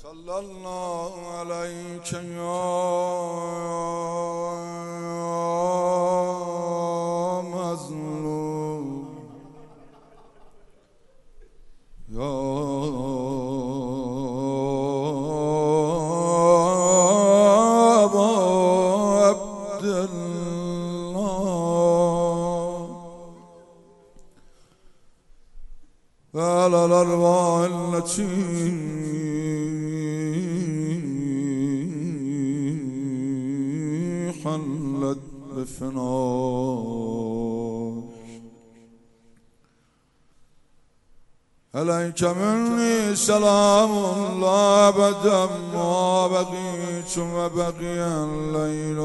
صلی الله علیک یا مظلوم یا ابا عبدالله و علی الارواح التي حلت بفناش عليك مني سلام الله أبدا ما بقيت وبقي الليل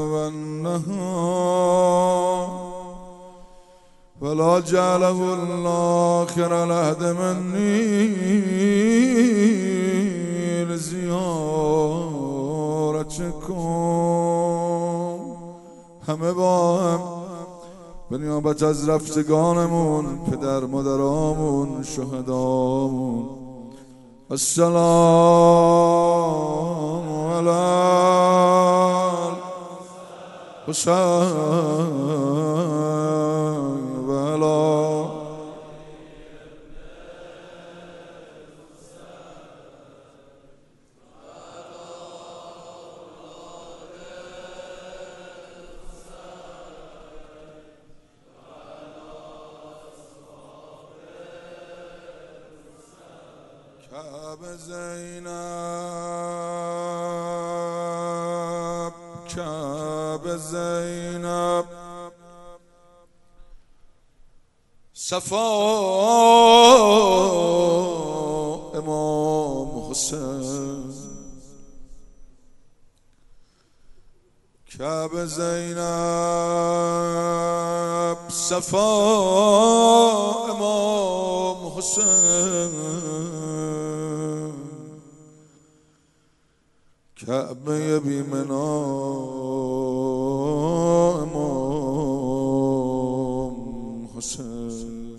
والنهار ولا جعله الآخر العهد مني لزيارتكم همه با هم به نیابت از رفتگانمون، پدر مادرامون، شهدامون، السلام علی الحسین و علی کعبه زینب، کعبه زینب، صفا امام حسین، کعبه زینب، صفا امام حسین، کعبه بیمنا امام حسین.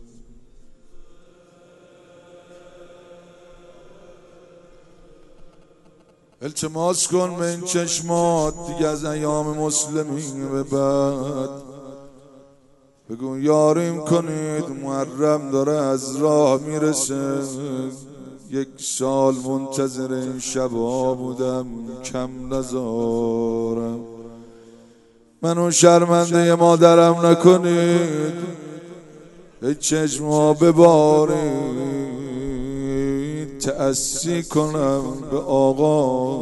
التماس کن به این چشمات دیگه از ایام مسلمین به بعد، بگو یاریم کنید محرم داره از راه میرسه، یک سال منتظر این شبا بودم کم نذارم، منو شرمنده مادرم نکنید، ای چشما ببارید تأسی کنم به آقا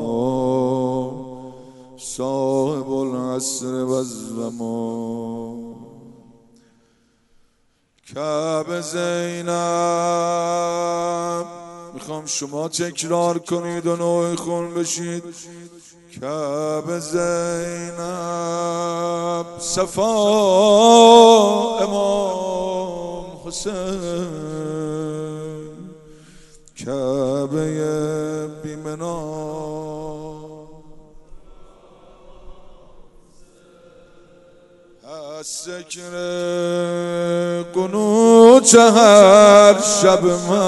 صاحب العصر و الزمان. کعبه زینب میخوام شما تکرار کنید و نوع خون بشید، کعبه زینب، صفا امام حسین، کعبه بیمنا از ذکر قنوت هر شب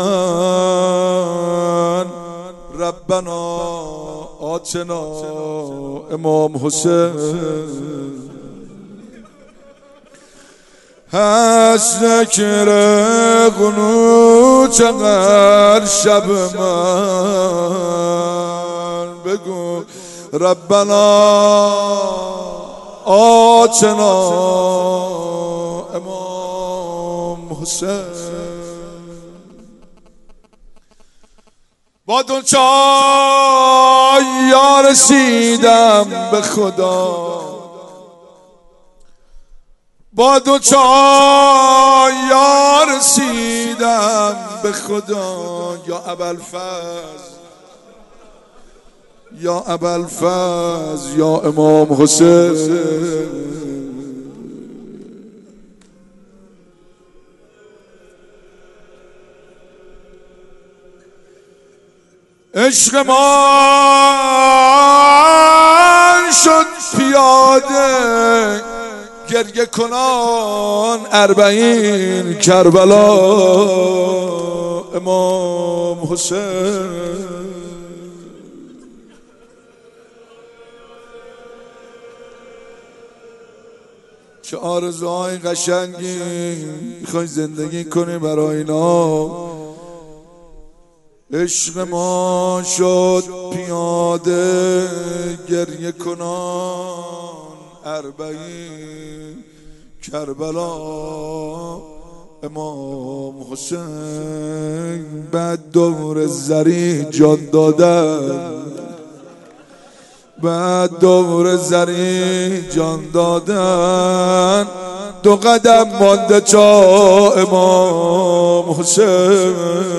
من ربنا آتنا امام حسین، از ذکر قنوت هر شب من بگو ربنا آتنا امام حسین. با دو چای یا رسیدم به خدا، با دو چای یا رسیدم به خدا، یا ابوالفضل یا ابوالفضل یا امام حسین. عشق من شد پیاده گریه کنان 40 کربلا امام حسین. که آرزوهای قشنگی میخوای زندگی کنی برای اینا. عشق ما شد پیاده گریه کنان اربعین کربلا. امام حسین بعد دور زری جان دادن، بعد دور زری جان دادن. 2 قدم مانده تا امام حسین.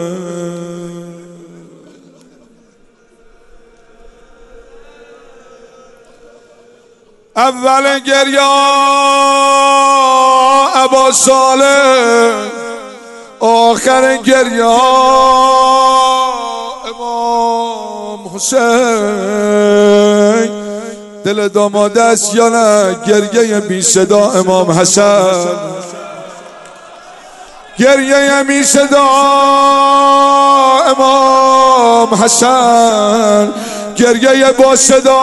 اول گریه ابا صالح، آخر گریه امام حسین. دل داماد است یا نه گریه بی صدا امام حسن، گریه بی صدا امام حسن، گریه با صدا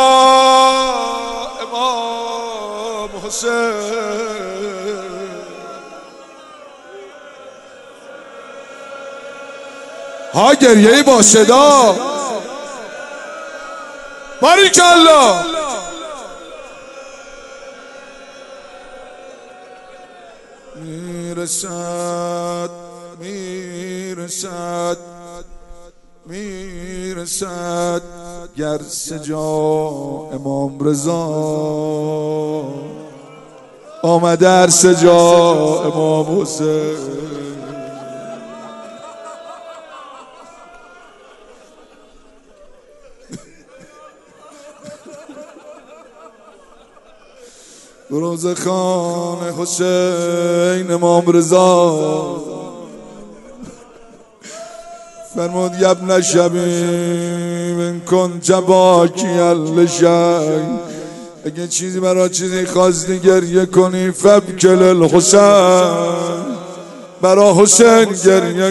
امام حسین. ها گریه با صدا. باریکالله. میرسد میرسد میرسد گر سجا امام رضا آمده در سجا امام حسین. روزخان حسین امام رضا فرمود یبن شبیب کن جباکی اللشی. اگه چیزی برای چیزی خواستی گریه کنی فبکل الحسین، برای حسین گریه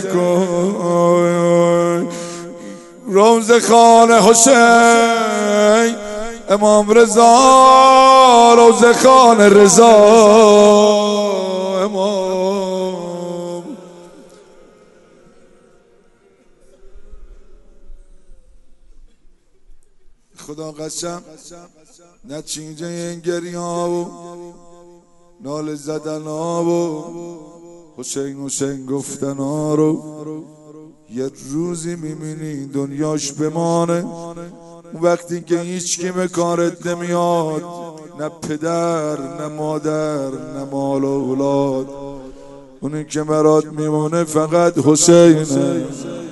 کن. روزخان حسین امام رضا، روزخان رضا امام. خدا قسم نتیجه این گریه ها و نال زدن ها و حسین حسین گفتن ها رو یه روزی میبینی دنیاش بمانه. وقتی که هیچ کی به کارت نمیاد، نه پدر نه مادر نه مال و اولاد، اونی که برات میمونه فقط حسینه.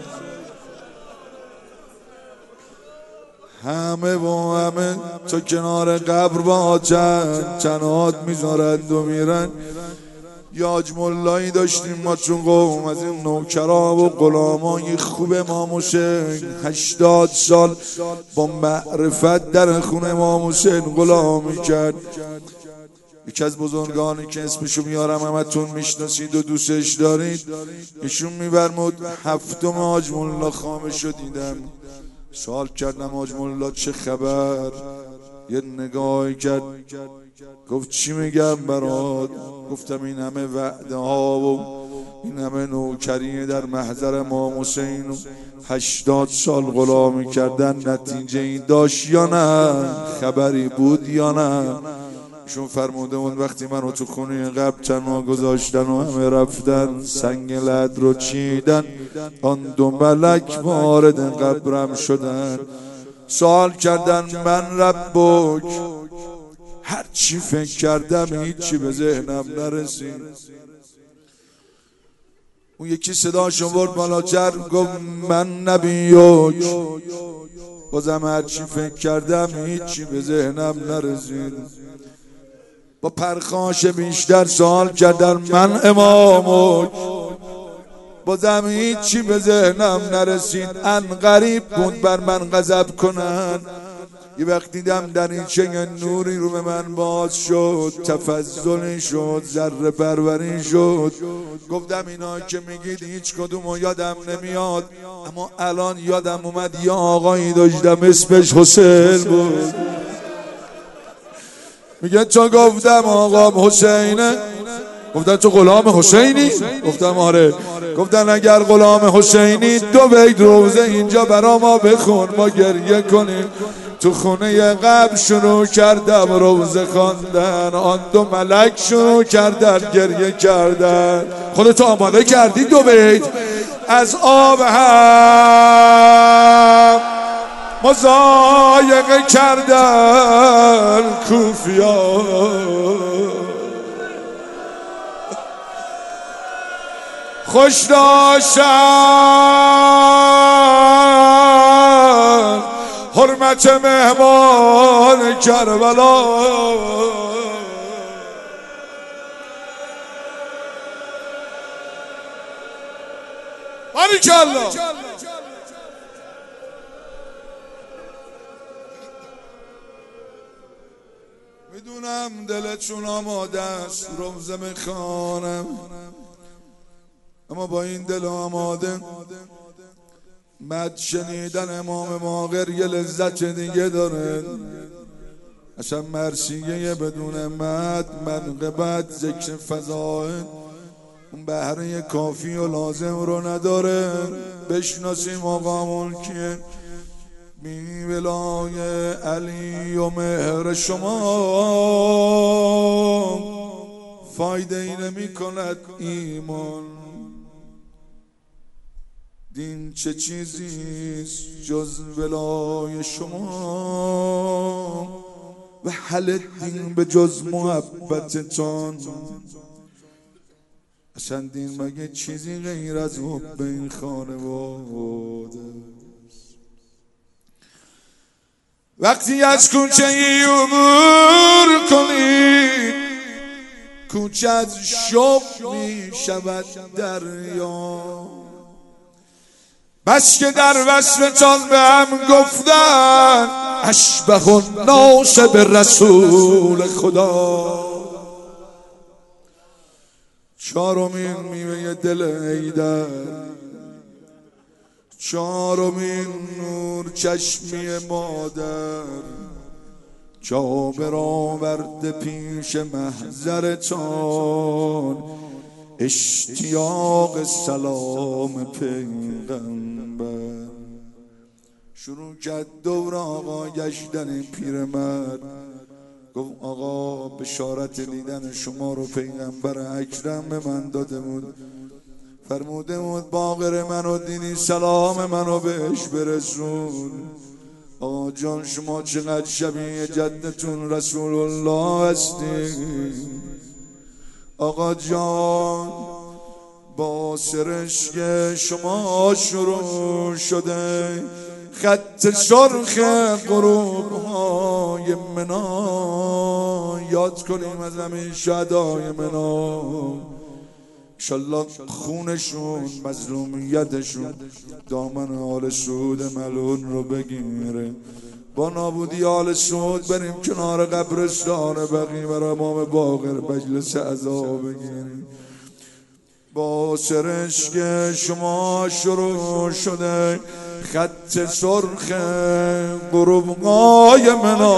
همه و همه تو کنار قبر با چنات میذارند و میرن. یه حاج ملایی داشتیم ما چون قوم، از این نوکرا و غلامای خوب امام حسین 80 سال با معرفت در خونه امام حسین غلامی کرد. یکی از بزرگانی که اسمشو میارم همتون میشناسید و دوستش دارید، ایشون میفرمود 7م حاج ملا خامشو دیدم. سوال کردم حاج ملا چه خبر؟ یه نگاهی کرد گفت چی میگم برات؟ گفتم این همه وعده ها و این همه نوکری در محضر امام حسین و 80 سال غلامی کردن نتیجه این داشت یا نه؟ خبری بود یا نه؟ شون فرموده اون وقتی منو تو خونه قبر تنها گذاشتن و همه رفتن سنگ لد رو چیدن، آن 2 ملک وارد قبرم شدن. سوال کردن من ربک، هر چی فکر کردم هیچی به ذهنم نرسید. اون یکی صداشو برد بالاتر گفت من نبیک، بازم هر چی فکر کردم هیچی به ذهنم نرسید. با پرخاش بیشتر سوال کردن من امامک، بازم هیچی به ذهنم نرسید. ان غریب بود بر من غضب کنن. یه وقت دیدم دریچه نوری رو به من باز شد، تفضلی شد، ذره پروری شد. گفتم اینا که میگید هیچ کدومو یادم نمیاد، اما الان یادم اومد یه آقایی داشتم اسمش حسین بود. میگه چون گفتم آقام حسینه، گفتن تو غلام حسینی؟ گفتم آره. گفتن اگر غلام حسینی 2 بیت روزه اینجا برا ما بخون ما گریه کنیم. تو خونه قبر شروع کردم روزه خواندن، آن 2 ملک شروع کردن گریه کردن. خودتو آماده کردی 2 بیت از آب هم مضایقه کردن کوفیان، خوش داشتن حرمت مهمان کربلا. باریکالله. میدونم دلتون آماده است روزه میخوانم، اما با این دل آماده مد شنیدن امام باقر یه لذت دیگه داره. اصلا مرثیه بدون مد، منقبت، ذکر فضائل اون بهره کافی و لازم رو نداره. بشناسیم آقا ملکیه بی ولای علی و مهر شما فایده ای نمی کند ایمان. دین چه چیزیست جز ولای شما و حل دین به جز محبتتان. اصلا دین مگه چیزی غیر از حب این خانواده؟ وقتی از کوچه ای عبور کنید کوچه از شب می شود دریا. بس که در وصفتان به هم گفتن اشبه الناس به رسول خدا. 4مین میوه دل حیدر، 4مین نور چشمی مادر، جابر آورده پیش محضرتان اشتیاق سلام پیغمبر. شروع کرد دور آقا گشتن پیرمرد، گفت آقا بشارت دیدن شما رو پیغمبر اکرم به من داده بود، فرموده بود باقر منو دیدی سلام منو بهش برسون. آقا جان شما چقدر شبیه جدتون رسول الله هستی. آقا جان با سرشک شما شروع شده خط سرخ غروب های منا. یاد کنیم از همین شهدای منا، انشالله خونشون مظلومیتشون دامن آل سعود ملعون رو بگیره. با نابودی آل سعود بریم کنار قبرستان بقیع و امام باقر مجلس عزا بگیریم. با سرشک شما شروع شده خط سرخ غروب‌های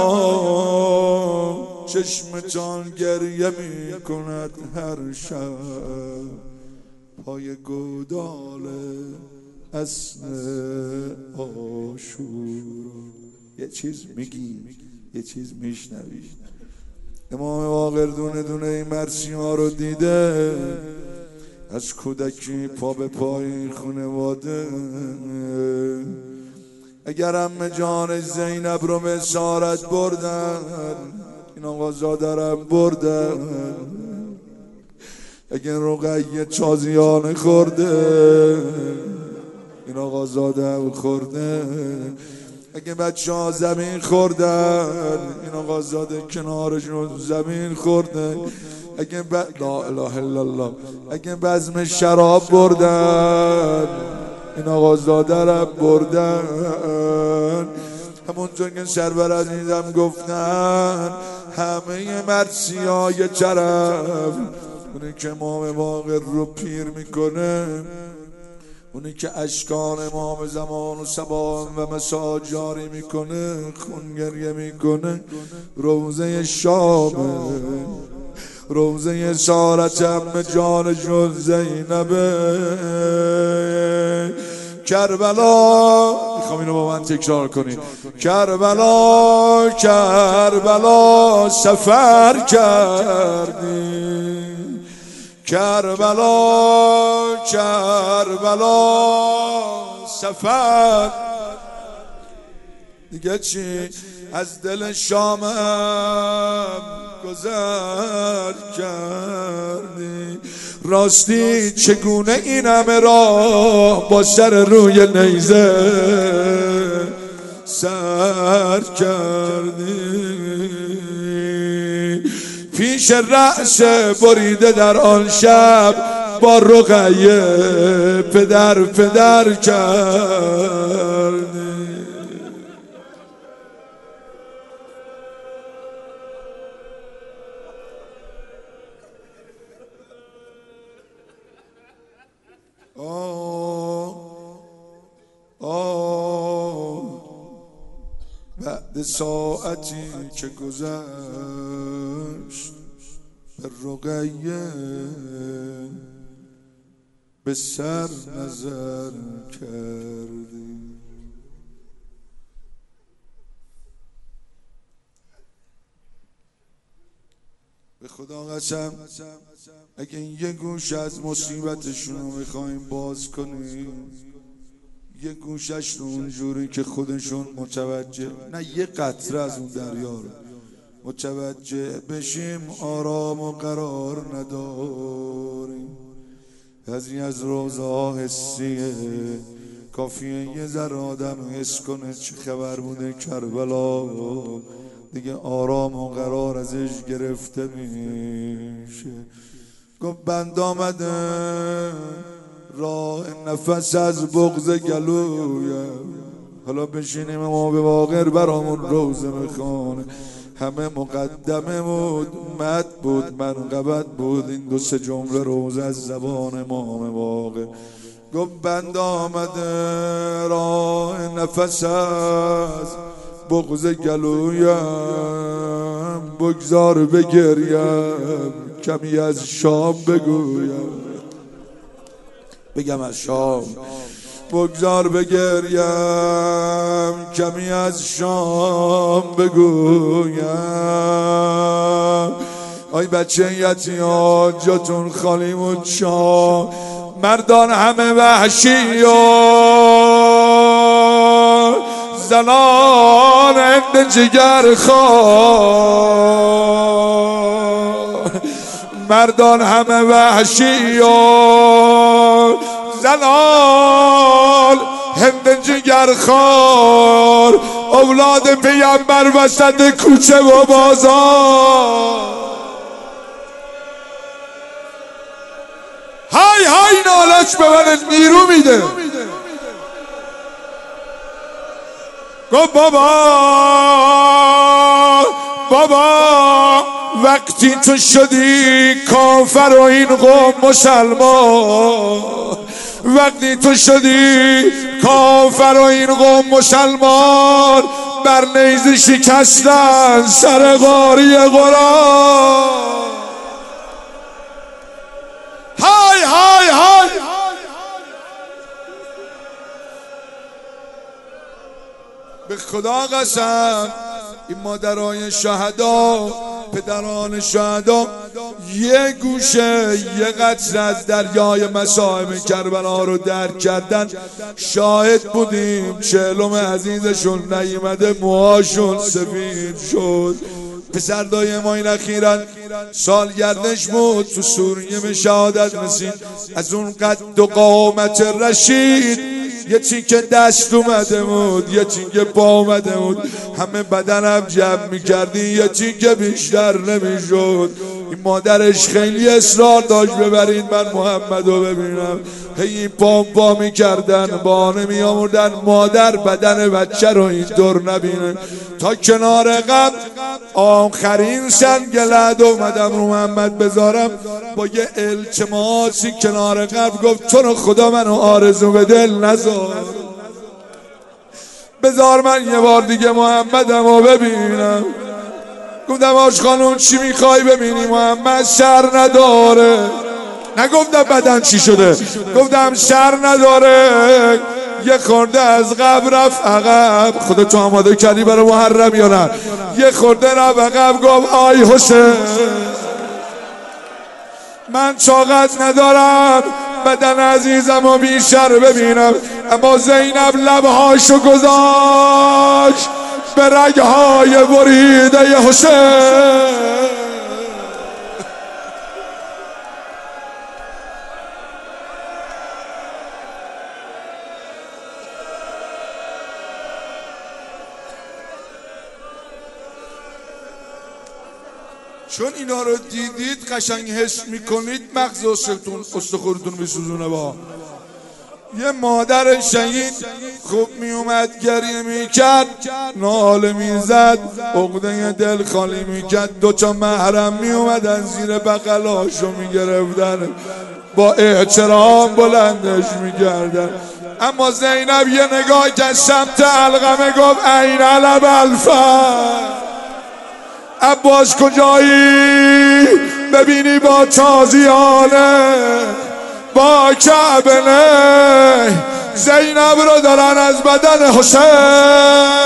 منا. چشمتان گریه می کند هر شب پای گودال اصل عاشورا. یه چیز میگی یه چیز میشنوی. امام باقر دونه دونه این مرسی ها رو دیده، از کودکی پا به پای این خانواده. اگر عمه جان زینب رو به اسارت بردن، این آقا زادرم بردن. اگر رقیه چازیانه خورده، این آقا زادم خورده. اگه بچه ها زمین خوردن، این آقا زاده کنارشون زمین خورده. اگه لا اله الا الله، اگه بزم شراب بردن، این آقا زاده را بردن. همونطور که سرور عزیزم گفتن همه مرسی های طرف اونه که امام باقر رو پیر میکنه اونی که اشکان امام زمان و سبان و مسا جاری میکنه، خون گریه میکنه. روزه شامه، روزه اسارت ام جانشون زینبه. کربلا، میخوام اینو با من تکرار کنید. کربلا کربلا سفر کردی، کربلا کربلا سفر. دیگه چی از دل شامم گذر کردی؟ راستی چگونه این همه را با سر روی نیزه سر کردی؟ پیش رأس بریده در آن شب با رقیه پدر پدر کردی. بعد ساعتی که گذشت به رقیه به سر نظر کردی. به خدا قسم اگه یه گوش از مصیبتشون رو میخوایم باز کنیم، یه گوشش رو اونجوری که خودشون متوجه، نه یه قطره از اون دریا رو متوجه بشیم، آرام و قرار نداریم. از روزا حسیه، کافیه یه ذره آدم حس کنه چه خبر بوده کربلا، دیگه آرام و قرار ازش گرفته میشه. گفت بند آمده راه نفس از بغض گلویم، حالا بشینیم ما به واقع برامون روزه میخونه. همه مقدمه بود، مد بود، منقبت بود، این دو سه جمله روزه از زبان امام واقع. گفت بند آمده راه نفس از بغض گلویم، بگذار بگریم کمی از شام بگویم. بگم از شام، بگذار بگریم کمی از شام بگویم. آی بچه یتیان جاتون خالی بود شام، مردان همه وحشی و زنان هند جگر خواه، مردان همه وحشی و زنان هند جگر خوار، اولاد پیامبر وسط کوچه و بازار. های های نالش به من نیرو میده. گفت بابا بابا وقتی تو شدی کافر و این قوم مسلمان، وقتی تو شدی کافر و این قوم مسلمان، بر نیزه شکستن سر قاری قرآن. های های های به خدا قسم این مادرای شهدا، پدران شهدا، یه گوشه یه قطره از دریای مصائب کربلا رو درک کردن. شاهد بودیم چهلم عزیزشون نیامده، موهاشون سفید شد. پسردای ما این اخیراً سالگردش بود، تو سوریه به شهادت رسید. از اون قد و قامت رشید یه چیکه دست اومده بود، یه چیکه پا اومده بود، همه بدنم جمع میکردی یه چیکه بیشتر نمیشد. این مادرش خیلی اصرار داشت ببرین من محمد رو ببینم. هی پا میکردن، بانه میاموردن مادر بدن بچه رو اینطور نبینه. تا کنار قبر آخرین سنگ لعد اومدم رو محمد بذارم، با یه التماسی کنار قبر گفت چون خدا منو آرزو به دل نذار، بذار من یه بار دیگه محمدم رو ببینم. گفتم آج خانون چی میخوای ببینی؟ محمد شر نداره. نگفتم بدن چی شده، گفتم شر نداره. یه خورده از قبر رفت عقب. خودتو آماده کردی برای محرم یا نه؟ یه خورده رفت عقب گفت آی حسین من طاقت ندارم بدن عزیزم رو بیشتر ببینم. اما زینب لبهاشو گذاشت به رگهای بریده حسین. چون اینا رو دیدید قشنگ حس میکنید مغز استخورتون میسوزونه. با یه مادر شهید خوب میومد گریه میکرد، ناله میزد، عقده دل خالی میکرد. دوتا محرم میومدن زیر بغلاشو میگرفتن، با احترام بلندش میکردن. اما زینب یه نگاه که سمت علقمه گفت این علب الفر، عباس کجایی؟ ببینی با تازیانه با کعبه زینب رو دارن از بدن حسین